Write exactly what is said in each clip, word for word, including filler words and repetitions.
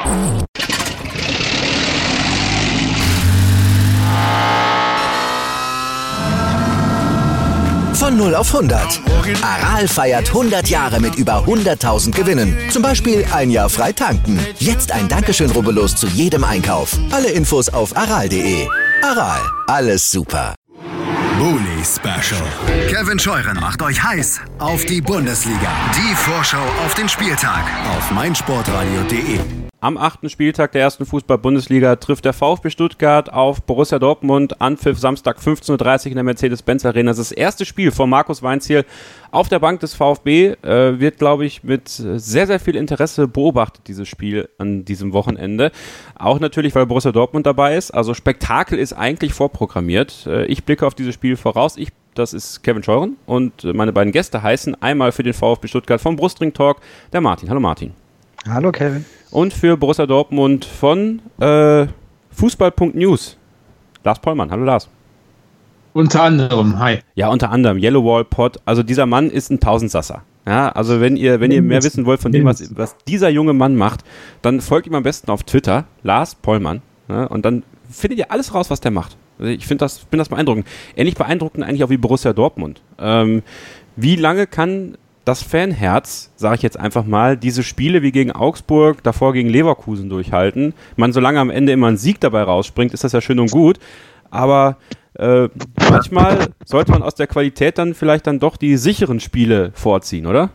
Von null auf hundert. Aral feiert hundert Jahre mit über hunderttausend Gewinnen. Zum Beispiel ein Jahr frei tanken. Jetzt ein Dankeschön, rubbellos zu jedem Einkauf. Alle Infos auf aral punkt de. Aral, alles super. Bully Special. Kevin Scheuren macht euch heiß auf die Bundesliga. Die Vorschau auf den Spieltag auf meinsportradio punkt de. Am achten Spieltag der ersten Fußball-Bundesliga trifft der VfB Stuttgart auf Borussia Dortmund. Anpfiff Samstag fünfzehn Uhr dreißig in der Mercedes-Benz Arena. Das ist das erste Spiel von Markus Weinzierl auf der Bank des VfB. Äh, wird, glaube ich, mit sehr, sehr viel Interesse beobachtet, dieses Spiel an diesem Wochenende. Auch natürlich, weil Borussia Dortmund dabei ist. Also Spektakel ist eigentlich vorprogrammiert. Äh, ich blicke auf dieses Spiel voraus. Ich, das ist Kevin Scheuren und meine beiden Gäste heißen einmal für den VfB Stuttgart vom Brustring Talk der Martin. Hallo Martin. Hallo Kevin. Und für Borussia Dortmund von äh, Fußball Punkt News, Lars Pollmann. Hallo Lars. Unter anderem, hi. Ja, unter anderem, Yellow Wall Pod. Also dieser Mann ist ein Tausendsasser. Ja, also wenn ihr, wenn ihr mehr wissen wollt von dem, was, was dieser junge Mann macht, dann folgt ihm am besten auf Twitter, Lars Pollmann. Ja, und dann findet ihr alles raus, was der macht. Also ich finde das, find das beeindruckend. Ähnlich beeindruckend eigentlich auch wie Borussia Dortmund. Ähm, wie lange kann das Fanherz, sage ich jetzt einfach mal, diese Spiele wie gegen Augsburg, davor gegen Leverkusen durchhalten? Man, solange am Ende immer ein Sieg dabei rausspringt, ist das ja schön und gut. Aber äh, manchmal sollte man aus der Qualität dann vielleicht dann doch die sicheren Spiele vorziehen, oder?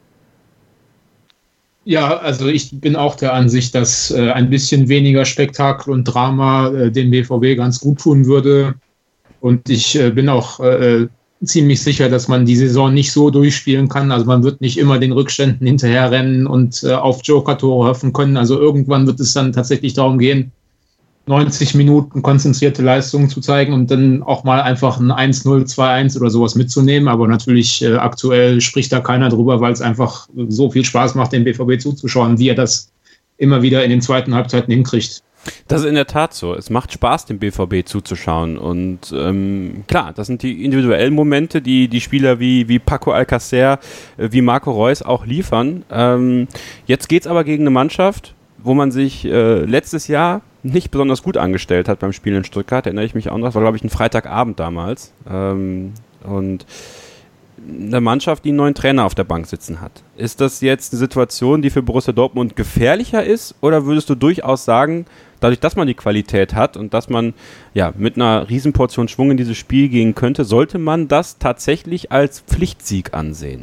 Ja, also ich bin auch der Ansicht, dass äh, ein bisschen weniger Spektakel und Drama äh, dem B V B ganz gut tun würde. Und ich äh, bin auch äh, ziemlich sicher, dass man die Saison nicht so durchspielen kann. Also man wird nicht immer den Rückständen hinterherrennen und äh, auf Joker-Tore hoffen können. Also irgendwann wird es dann tatsächlich darum gehen, neunzig Minuten konzentrierte Leistungen zu zeigen und dann auch mal einfach ein eins null, zwei eins oder sowas mitzunehmen. Aber natürlich äh, aktuell spricht da keiner drüber, weil es einfach so viel Spaß macht, dem B V B zuzuschauen, wie er das immer wieder in den zweiten Halbzeiten hinkriegt. Das ist in der Tat so. Es macht Spaß, dem B V B zuzuschauen. Und ähm, klar, das sind die individuellen Momente, die die Spieler wie, wie Paco Alcacer, äh, wie Marco Reus auch liefern. Ähm, jetzt geht's aber gegen eine Mannschaft, wo man sich äh, letztes Jahr nicht besonders gut angestellt hat beim Spiel in Stuttgart. Erinnere ich mich auch noch. Das war, glaube ich, ein Freitagabend damals. Ähm, und eine Mannschaft, die einen neuen Trainer auf der Bank sitzen hat. Ist das jetzt eine Situation, die für Borussia Dortmund gefährlicher ist? Oder würdest du durchaus sagen, dadurch, dass man die Qualität hat und dass man ja mit einer Riesenportion Schwung in dieses Spiel gehen könnte, sollte man das tatsächlich als Pflichtsieg ansehen?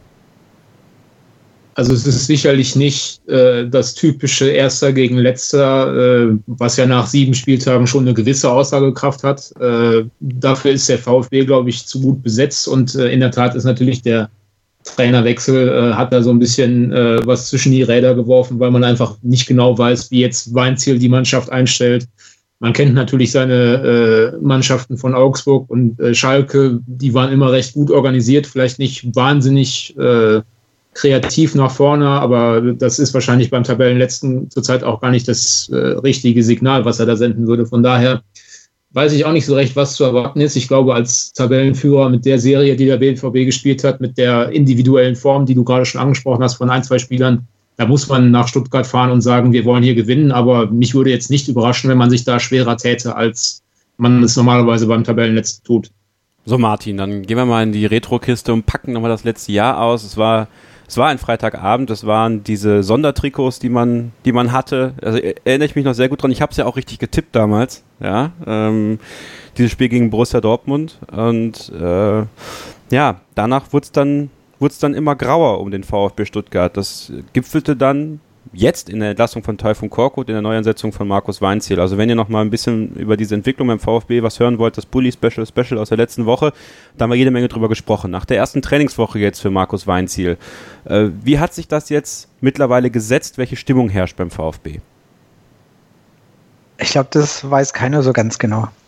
Also es ist sicherlich nicht äh, das typische Erster gegen Letzter, äh, was ja nach sieben Spieltagen schon eine gewisse Aussagekraft hat. Äh, dafür ist der VfB, glaube ich, zu gut besetzt und äh, in der Tat ist natürlich der Trainerwechsel, äh, hat da so ein bisschen äh, was zwischen die Räder geworfen, weil man einfach nicht genau weiß, wie jetzt Weinzierl die Mannschaft einstellt. Man kennt natürlich seine äh, Mannschaften von Augsburg und äh, Schalke, die waren immer recht gut organisiert, vielleicht nicht wahnsinnig äh, kreativ nach vorne, aber das ist wahrscheinlich beim Tabellenletzten zurzeit auch gar nicht das äh, richtige Signal, was er da senden würde. Von daher weiß ich auch nicht so recht, was zu erwarten ist. Ich glaube, als Tabellenführer mit der Serie, die der B V B gespielt hat, mit der individuellen Form, die du gerade schon angesprochen hast von ein, zwei Spielern, da muss man nach Stuttgart fahren und sagen, wir wollen hier gewinnen. Aber mich würde jetzt nicht überraschen, wenn man sich da schwerer täte, als man es normalerweise beim Tabellenletzten tut. So Martin, dann gehen wir mal in die Retro-Kiste und packen nochmal das letzte Jahr aus. Es war Es war ein Freitagabend, es waren diese Sondertrikots, die man, die man hatte. Also erinnere ich mich noch sehr gut dran. Ich habe es ja auch richtig getippt damals, ja. Ähm, dieses Spiel gegen Borussia Dortmund. Und äh, ja, danach wurde es dann, wurde es dann immer grauer um den VfB Stuttgart. Das gipfelte dann jetzt in der Entlassung von Tayfun Korkut, in der Neuansetzung von Markus Weinzierl. Also wenn ihr noch mal ein bisschen über diese Entwicklung beim VfB was hören wollt, das Bully Special Special aus der letzten Woche, da haben wir jede Menge drüber gesprochen. Nach der ersten Trainingswoche jetzt für Markus Weinzierl. Äh, wie hat sich das jetzt mittlerweile gesetzt? Welche Stimmung herrscht beim VfB? Ich glaube, das weiß keiner so ganz genau.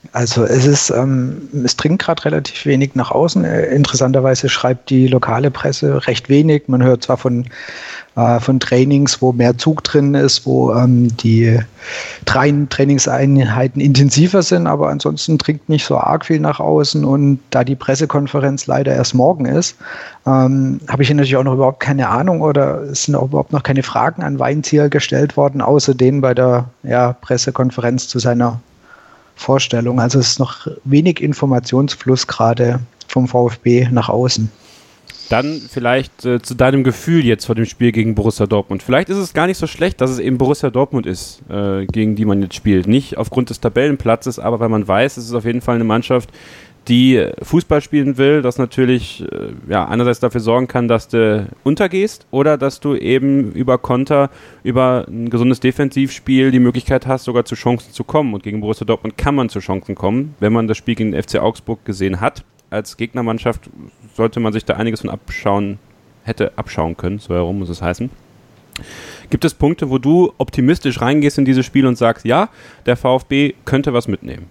Also es ist, ähm, es dringt gerade relativ wenig nach außen. Äh, interessanterweise schreibt die lokale Presse recht wenig. Man hört zwar von, äh, von Trainings, wo mehr Zug drin ist, wo ähm, die drei Trainingseinheiten intensiver sind, aber ansonsten dringt nicht so arg viel nach außen. Und da die Pressekonferenz leider erst morgen ist, ähm, habe ich natürlich auch noch überhaupt keine Ahnung oder es sind auch überhaupt noch keine Fragen an Weinzierl gestellt worden, außer denen bei der ja, Pressekonferenz zu seiner Vorstellung. Also es ist noch wenig Informationsfluss gerade vom VfB nach außen. Dann vielleicht äh, zu deinem Gefühl jetzt vor dem Spiel gegen Borussia Dortmund. Vielleicht ist es gar nicht so schlecht, dass es eben Borussia Dortmund ist, äh, gegen die man jetzt spielt. Nicht aufgrund des Tabellenplatzes, aber weil man weiß, es ist auf jeden Fall eine Mannschaft, die Fußball spielen will, das natürlich äh, ja, einerseits dafür sorgen kann, dass du untergehst oder dass du eben über Konter, über ein gesundes Defensivspiel die Möglichkeit hast, sogar zu Chancen zu kommen. Und gegen Borussia Dortmund kann man zu Chancen kommen. Wenn man das Spiel gegen den F C Augsburg gesehen hat, als Gegnermannschaft sollte man sich da einiges von abschauen, hätte abschauen können, so herum muss es heißen. Gibt es Punkte, wo du optimistisch reingehst in dieses Spiel und sagst, ja, der VfB könnte was mitnehmen?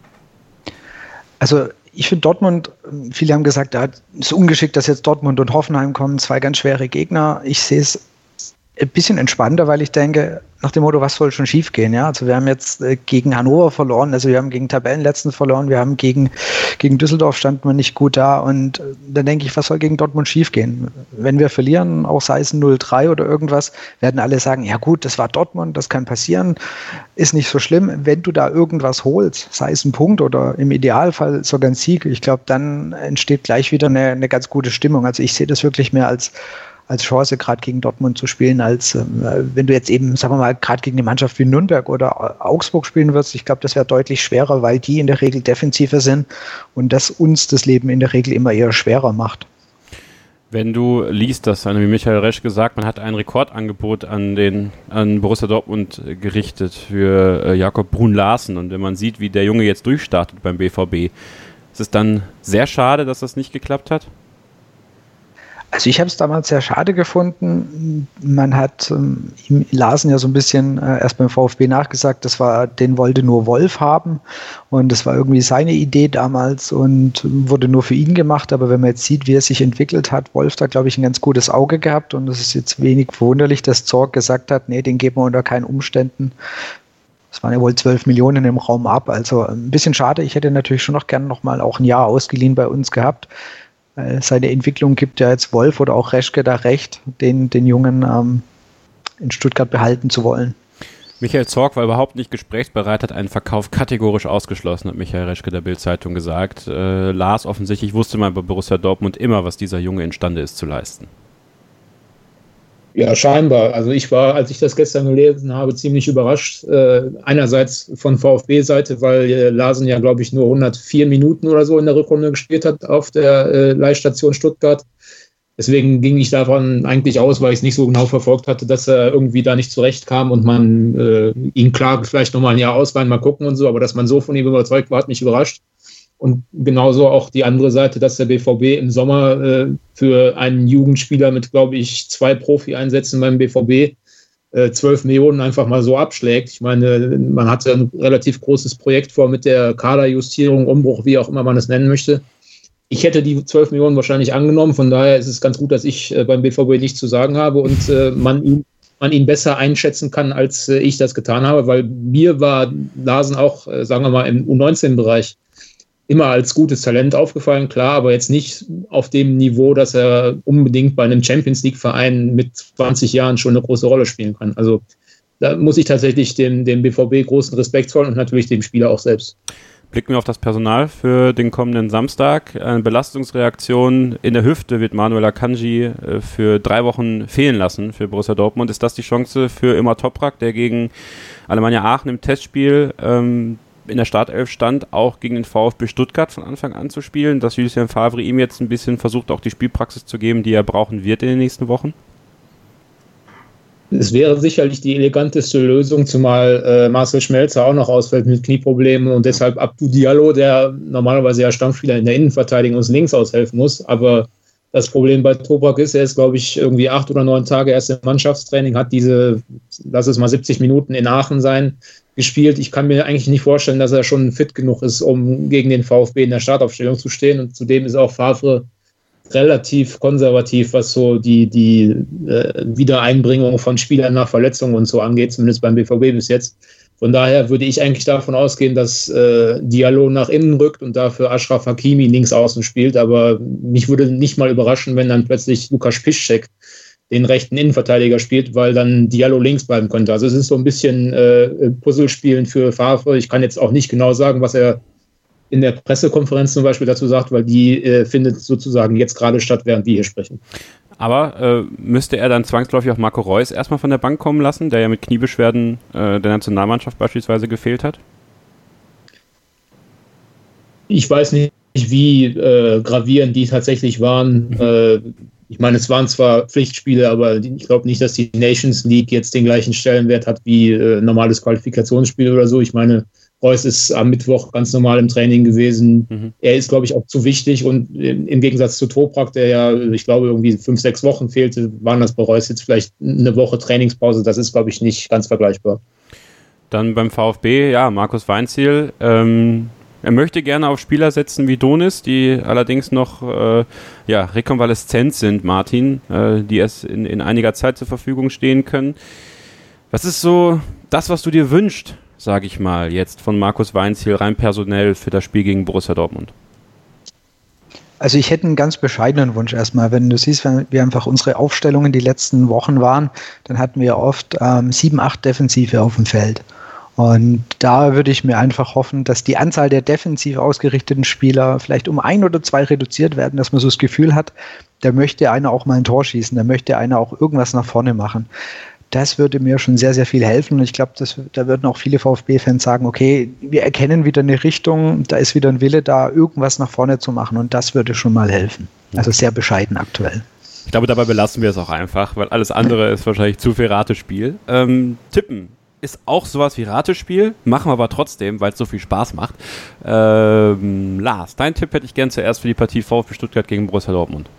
Also ich finde Dortmund, viele haben gesagt, ja, es ist ungeschickt, dass jetzt Dortmund und Hoffenheim kommen, zwei ganz schwere Gegner. Ich sehe es ein bisschen entspannter, weil ich denke, nach dem Motto, was soll schon schief gehen? Ja? Also wir haben jetzt äh, gegen Hannover verloren, also wir haben gegen Tabellenletzten verloren, wir haben gegen, gegen Düsseldorf standen wir nicht gut da und äh, dann denke ich, was soll gegen Dortmund schief gehen? Wenn wir verlieren, auch sei es null drei oder irgendwas, werden alle sagen, ja gut, das war Dortmund, das kann passieren, ist nicht so schlimm. Wenn du da irgendwas holst, sei es ein Punkt oder im Idealfall sogar ein Sieg, ich glaube, dann entsteht gleich wieder eine, eine ganz gute Stimmung. Also ich sehe das wirklich mehr als als Chance, gerade gegen Dortmund zu spielen, als äh, wenn du jetzt eben, sagen wir mal, gerade gegen eine Mannschaft wie Nürnberg oder Augsburg spielen würdest. Ich glaube, das wäre deutlich schwerer, weil die in der Regel defensiver sind und das uns das Leben in der Regel immer eher schwerer macht. Wenn du liest, dass, wie Michael Resch gesagt, man hat ein Rekordangebot an den an Borussia Dortmund gerichtet für äh, Jakob Brun-Larsen und wenn man sieht, wie der Junge jetzt durchstartet beim B V B, ist es dann sehr schade, dass das nicht geklappt hat? Also ich habe es damals sehr schade gefunden. Man hat ähm, ihm Larsen ja so ein bisschen äh, erst beim VfB nachgesagt, das war, den wollte nur Wolf haben und das war irgendwie seine Idee damals und wurde nur für ihn gemacht. Aber wenn man jetzt sieht, wie er sich entwickelt hat, Wolf da, glaube ich, ein ganz gutes Auge gehabt und es ist jetzt wenig verwunderlich, dass Zorc gesagt hat, nee, den geben wir unter keinen Umständen. Es waren ja wohl zwölf Millionen im Raum ab, also ein bisschen schade. Ich hätte natürlich schon noch gern noch mal auch ein Jahr ausgeliehen bei uns gehabt. Seine Entwicklung gibt ja jetzt Wolf oder auch Reschke da recht, den, den Jungen ähm, in Stuttgart behalten zu wollen. Michael Zorc war überhaupt nicht gesprächsbereit, hat einen Verkauf kategorisch ausgeschlossen, hat Michael Reschke der Bild-Zeitung gesagt. Äh, Lars offensichtlich wusste man bei Borussia Dortmund immer, was dieser Junge imstande ist zu leisten. Ja, scheinbar. Also ich war, als ich das gestern gelesen habe, ziemlich überrascht. Äh, einerseits von VfB-Seite, weil äh, Larsen ja, glaube ich, nur hundertvier Minuten oder so in der Rückrunde gespielt hat auf der äh, Leihstation Stuttgart. Deswegen ging ich davon eigentlich aus, weil ich es nicht so genau verfolgt hatte, dass er irgendwie da nicht zurechtkam und man äh, ihn klar vielleicht nochmal ein Jahr ausleihen, mal gucken und so. Aber dass man so von ihm überzeugt war, hat mich überrascht. Und genauso auch die andere Seite, dass der B V B im Sommer äh, für einen Jugendspieler mit, glaube ich, zwei Profi-Einsätzen beim B V B äh, zwölf Millionen einfach mal so abschlägt. Ich meine, man hatte ein relativ großes Projekt vor mit der Kaderjustierung, Umbruch, wie auch immer man es nennen möchte. Ich hätte die zwölf Millionen wahrscheinlich angenommen. Von daher ist es ganz gut, dass ich äh, beim B V B nichts zu sagen habe und äh, man ihn man ihn besser einschätzen kann, als äh, ich das getan habe, weil mir war Larsen auch, äh, sagen wir mal, im U neunzehn-Bereich immer als gutes Talent aufgefallen, klar, aber jetzt nicht auf dem Niveau, dass er unbedingt bei einem Champions-League-Verein mit zwanzig Jahren schon eine große Rolle spielen kann. Also da muss ich tatsächlich dem, dem B V B großen Respekt zollen und natürlich dem Spieler auch selbst. Blicken wir auf das Personal für den kommenden Samstag. Eine Belastungsreaktion in der Hüfte wird Manuel Akanji für drei Wochen fehlen lassen für Borussia Dortmund. Ist das die Chance für Ömer Toprak, der gegen Alemannia Aachen im Testspiel ähm, in der Startelf stand, auch gegen den VfB Stuttgart von Anfang an zu spielen, dass Lucien Favre ihm jetzt ein bisschen versucht, auch die Spielpraxis zu geben, die er brauchen wird in den nächsten Wochen? Es wäre sicherlich die eleganteste Lösung, zumal äh, Marcel Schmelzer auch noch ausfällt mit Knieproblemen und deshalb Abdou Diallo, der normalerweise ja Stammspieler in der Innenverteidigung uns links aushelfen muss, aber Das Problem bei Toprak ist, er ist, glaube ich, irgendwie acht oder neun Tage erst im Mannschaftstraining, hat diese, lass es mal siebzig Minuten in Aachen sein, gespielt. Ich kann mir eigentlich nicht vorstellen, dass er schon fit genug ist, um gegen den VfB in der Startaufstellung zu stehen. Und zudem ist auch Favre relativ konservativ, was so die, die äh, Wiedereinbringung von Spielern nach Verletzungen und so angeht, zumindest beim B V B bis jetzt. Von daher würde ich eigentlich davon ausgehen, dass äh, Diallo nach innen rückt und dafür Achraf Hakimi links außen spielt. Aber mich würde nicht mal überraschen, wenn dann plötzlich Lukas Piszczek den rechten Innenverteidiger spielt, weil dann Diallo links bleiben könnte. Also es ist so ein bisschen äh, Puzzlespielen für Favre. Ich kann jetzt auch nicht genau sagen, was er in der Pressekonferenz zum Beispiel dazu sagt, weil die äh, findet sozusagen jetzt gerade statt, während wir hier sprechen. Aber äh, müsste er dann zwangsläufig auch Marco Reus erstmal von der Bank kommen lassen, der ja mit Kniebeschwerden äh, der Nationalmannschaft beispielsweise gefehlt hat? Ich weiß nicht, wie äh, gravierend die tatsächlich waren. Mhm. Äh, ich meine, es waren zwar Pflichtspiele, aber ich glaube nicht, dass die Nations League jetzt den gleichen Stellenwert hat wie äh, normales Qualifikationsspiel oder so. Ich meine, Reus ist am Mittwoch ganz normal im Training gewesen. Mhm. Er ist, glaube ich, auch zu wichtig und im Gegensatz zu Toprak, der ja, ich glaube, irgendwie fünf, sechs Wochen fehlte, waren das bei Reus jetzt vielleicht eine Woche Trainingspause. Das ist, glaube ich, nicht ganz vergleichbar. Dann beim VfB, ja, Markus Weinzierl. Ähm, er möchte gerne auf Spieler setzen wie Donis, die allerdings noch äh, ja, rekonvaleszent sind, Martin, äh, die erst in, in einiger Zeit zur Verfügung stehen können. Was ist so das, was du dir wünschst, sage ich mal, jetzt von Markus Weinzierl rein personell für das Spiel gegen Borussia Dortmund? Also ich hätte einen ganz bescheidenen Wunsch erstmal. Wenn du siehst, wie einfach unsere Aufstellungen die letzten Wochen waren, dann hatten wir oft ähm, sieben, acht Defensive auf dem Feld. Und da würde ich mir einfach hoffen, dass die Anzahl der defensiv ausgerichteten Spieler vielleicht um ein oder zwei reduziert werden, dass man so das Gefühl hat, da möchte einer auch mal ein Tor schießen, da möchte einer auch irgendwas nach vorne machen. Das würde mir schon sehr, sehr viel helfen. Und ich glaube, da würden auch viele VfB-Fans sagen, okay, wir erkennen wieder eine Richtung, da ist wieder ein Wille da, irgendwas nach vorne zu machen. Und das würde schon mal helfen. Also sehr bescheiden aktuell. Ich glaube, dabei belassen wir es auch einfach, weil alles andere ist wahrscheinlich zu viel Ratespiel. Ähm, Tippen ist auch sowas wie Ratespiel, machen wir aber trotzdem, weil es so viel Spaß macht. Ähm, Lars, dein Tipp hätte ich gern zuerst für die Partie VfB Stuttgart gegen Borussia Dortmund.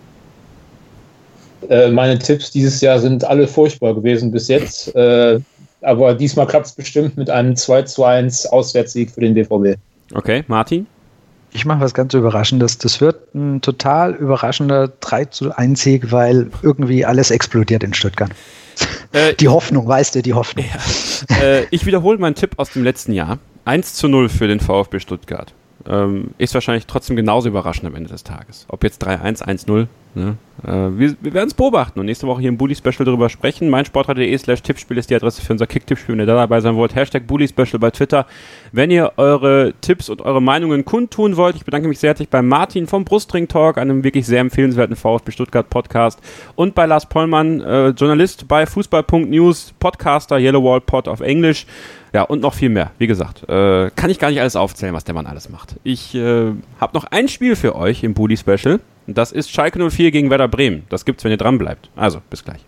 Äh, meine Tipps dieses Jahr sind alle furchtbar gewesen bis jetzt, äh, aber diesmal klappt es bestimmt mit einem zwei zu eins Auswärtssieg für den B V B. Okay, Martin? Ich mache was ganz Überraschendes. Das wird ein total überraschender drei zu eins Sieg, weil irgendwie alles explodiert in Stuttgart. Äh, die Hoffnung, weißt du, die Hoffnung. Ja. äh, ich wiederhole meinen Tipp aus dem letzten Jahr. eins zu null für den VfB Stuttgart. Ähm, ist wahrscheinlich trotzdem genauso überraschend am Ende des Tages. Ob jetzt drei eins, eins null. Ne? Äh, wir wir werden es beobachten und nächste Woche hier im Bully-Special darüber sprechen. meinsportradio.de slash Tippspiel ist die Adresse für unser Kick-Tippspiel, wenn ihr da dabei sein wollt. Hashtag Bully-Special bei Twitter. Wenn ihr eure Tipps und eure Meinungen kundtun wollt, ich bedanke mich sehr herzlich bei Martin vom Brustring Talk, einem wirklich sehr empfehlenswerten VfB Stuttgart Podcast, und bei Lars Pollmann, äh, Journalist bei Fußball Punkt News, Podcaster, Yellow Wall Pod auf Englisch. Ja, und noch viel mehr. Wie gesagt, äh, kann ich gar nicht alles aufzählen, was der Mann alles macht. Ich äh, habe noch ein Spiel für euch im Bully-Special. Das ist Schalke null vier gegen Werder Bremen. Das gibt's, wenn ihr dran bleibt. Also, bis gleich.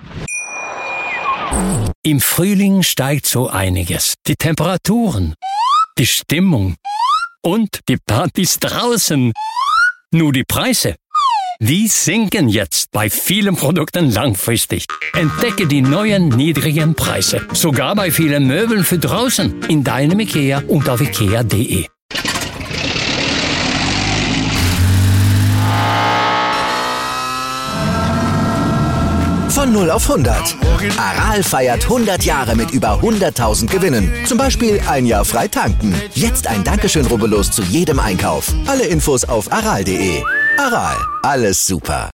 Im Frühling steigt so einiges. Die Temperaturen, die Stimmung und die Partys draußen. Nur die Preise, die sinken jetzt bei vielen Produkten langfristig. Entdecke die neuen niedrigen Preise. Sogar bei vielen Möbeln für draußen. In deinem IKEA und auf ikea punkt de. Von null auf hundert. Aral feiert hundert Jahre mit über hunderttausend Gewinnen. Zum Beispiel ein Jahr frei tanken. Jetzt ein Dankeschön, rubbellos zu jedem Einkauf. Alle Infos auf aral punkt de. Aral, alles super.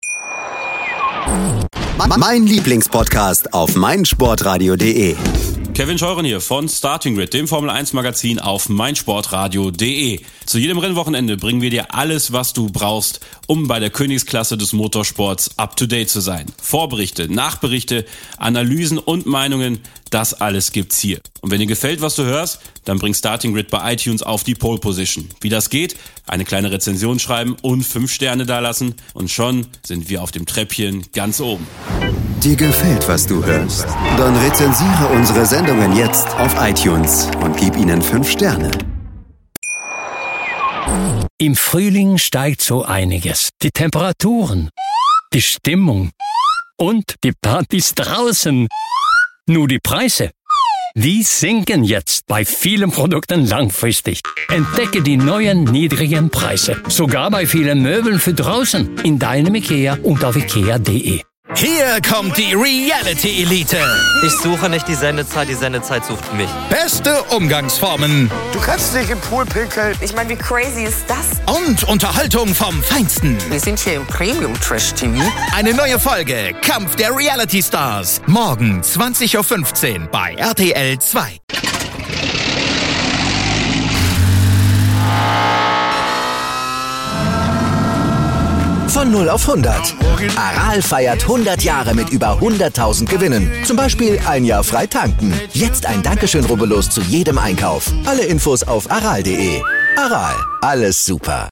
Mein Lieblingspodcast auf meinsportradio punkt de. Kevin Scheuren hier von Starting Grid, dem Formel eins Magazin auf meinsportradio punkt de. Zu jedem Rennwochenende bringen wir dir alles, was du brauchst, um bei der Königsklasse des Motorsports up to date zu sein. Vorberichte, Nachberichte, Analysen und Meinungen, das alles gibt's hier. Und wenn dir gefällt, was du hörst, dann bring Starting Grid bei iTunes auf die Pole Position. Wie das geht? Eine kleine Rezension schreiben und fünf Sterne dalassen und schon sind wir auf dem Treppchen ganz oben. Dir gefällt, was du hörst? Dann rezensiere unsere Sendungen jetzt auf iTunes und gib ihnen fünf Sterne. Im Frühling steigt so einiges. Die Temperaturen, die Stimmung und die Partys draußen. Nur die Preise, die sinken jetzt bei vielen Produkten langfristig. Entdecke die neuen niedrigen Preise, sogar bei vielen Möbeln für draußen, in deinem IKEA und auf ikea punkt de. Hier kommt die Reality Elite. Ich suche nicht die Sendezeit, die Sendezeit sucht mich. Beste Umgangsformen. Du kannst nicht im Pool pinkeln. Ich meine, wie crazy ist das? Und Unterhaltung vom Feinsten. Wir sind hier im Premium-Trash-T V. Eine neue Folge, Kampf der Reality Stars. Morgen zwanzig Uhr fünfzehn bei R T L zwei. Von null auf hundert. Aral feiert hundert Jahre mit über hunderttausend Gewinnen. Zum Beispiel ein Jahr frei tanken. Jetzt ein Dankeschön, rubbellos zu jedem Einkauf. Alle Infos auf aral punkt de. Aral, alles super.